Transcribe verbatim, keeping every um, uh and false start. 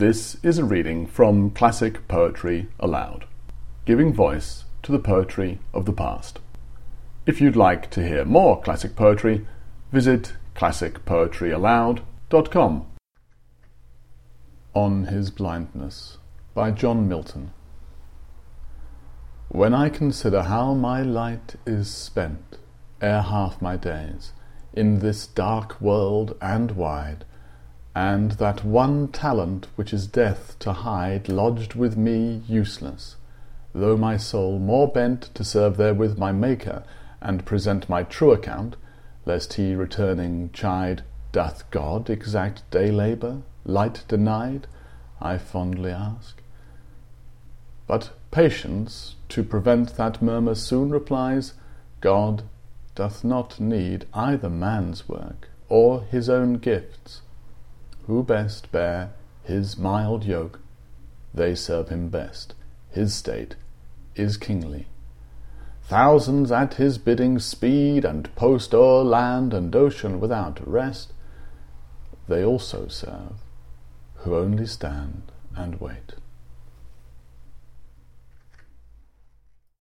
This is a reading from Classic Poetry Aloud, giving voice to the poetry of the past. If you'd like to hear more classic poetry, visit classic poetry aloud dot com. On His Blindness by John Milton. When I consider how my light is spent, ere half my days, in this dark world and wide, and that one talent which is death to hide lodged with me useless, though my soul more bent to serve therewith my Maker, and present my true account, lest he returning chide, Doth God exact day labour, light denied? I fondly ask. But patience, to prevent that murmur, soon replies, God doth not need either man's work or his own gifts. Who best bear his mild yoke, they serve him best. His state is kingly. Thousands at his bidding speed, and post o'er land and ocean without rest. They also serve, who only stand and wait.